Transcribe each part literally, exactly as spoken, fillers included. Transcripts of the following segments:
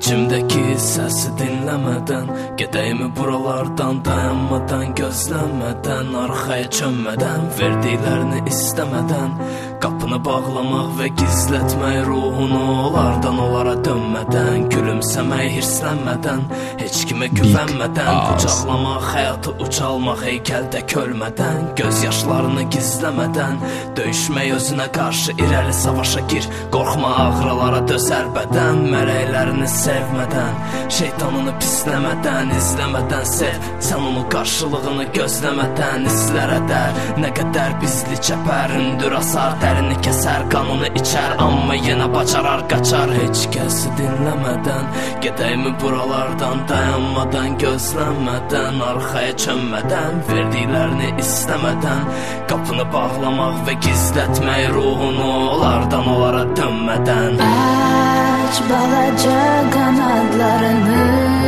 İçimdəki səsi dinləmədən, gedəyimi buralardan, dayanmadan, gözləmədən, arxaya çönmədən, verdiklərini istəmədən, qapını bağlamaq və gizlətmək ruhunu, onlardan onlara dönmədən, gülümsəmək hirslənmədən, heç kimə güvənmədən, qucaqlamaq, həyatı ucalmaq, heykəldə ölmədən, göz yaşlarını gizləmədən, döyüşmək özünə qarşı, irəli savaşa gir, qorxma ağrılara dözər bədən, mələklərini sevmədən, şeytanını pisləmədən, izləmədən sev, sən onu qarşılığını gözləmədən, izlərə dər, nə qədər bizli çəpər, hündür asar, dərini kəsər, qanını içər, amma yenə bacarar, qaçar, heç kəsi dinləmədən, gedəyimi buralardan, dayanmadan, gözləmədən, arxaya çönmədən, verdiklərini istəmədən, qapını bağlamaq və gizlətmək ruhunu, onlardan onlara dönmədən. Aç balaca qanadlarını,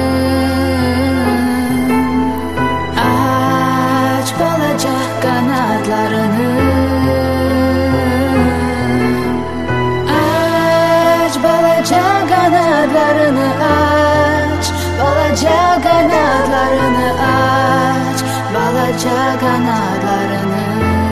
aç balaca qanadlarını, aç balaca qanadlarını, aç balaca qanadlarını, aç balaca qanadlarını.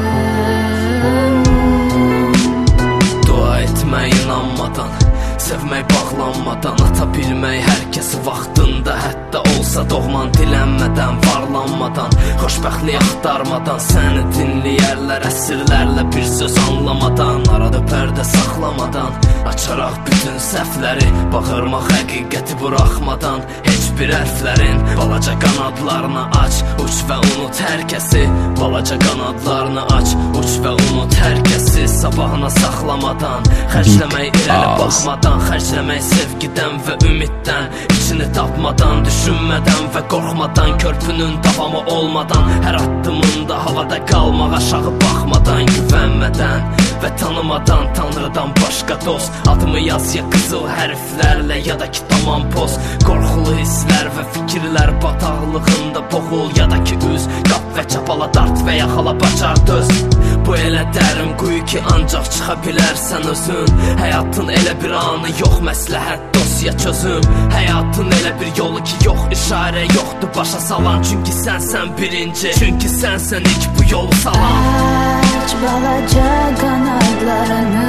Dua etmək inanmadan, sevmək bağlanmadan, ata bilmək hər kəsi vaxtında, hətta olsa doğman dilənmədən, varlanmadan, xoşbəxtlik axtarmadan, səni dinləyərlər əsrlərlə bir söz anlamadan, arada pərdə saxlamadan, açaraq bütün səhvləri, bağırmaq həqiqəti buraxmadan, heç bir hərflərin balaca qanadlarını aç, uç və unut hər kəsi, balaca qanadlarını aç, uç və unut hər kəsi, sabahına saxlamadan, xərcləmək irəli baxmadan, xərcləmək sevgidən və ümiddən, içini tapmadan, düşünmədən və qorxmadan, körpünün davamı olmadan, hər addımında havada qalmaq, aşağı baxmadan, güvənmədən və tanımadan, Tanrıdan başqa dost, adımı yaz ya qızıl hərflərlə, ya da ki tamam poz, qorxulu hisslər və fikirlər bataqlığında boğul, ya da ki üz, qap və çapala dart və yaxala bacar döz. Bu elə dərin quyu ki ancaq çıxa bilərsən özün, həyatın elə bir anı yox, məsləhət dosya çözüm, həyatın elə bir yolu ki yox, işarə yoxdur başa salan, çünki sənsən birinci, çünki sənsən ilk bu yolu salan. Aç balaca qanadlarını,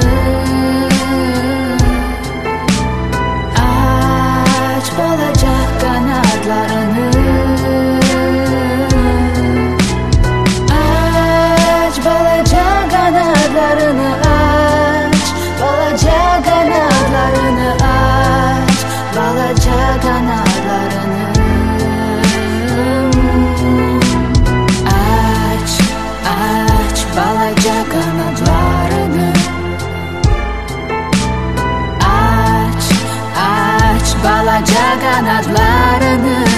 aç balaca qanadlarını, aç balaca qanadlarını, aç balaca qanadlarını, aç balaca qanadlarını, aç, aç balaca qanadlarını, aç, aç balaca qanadlarını.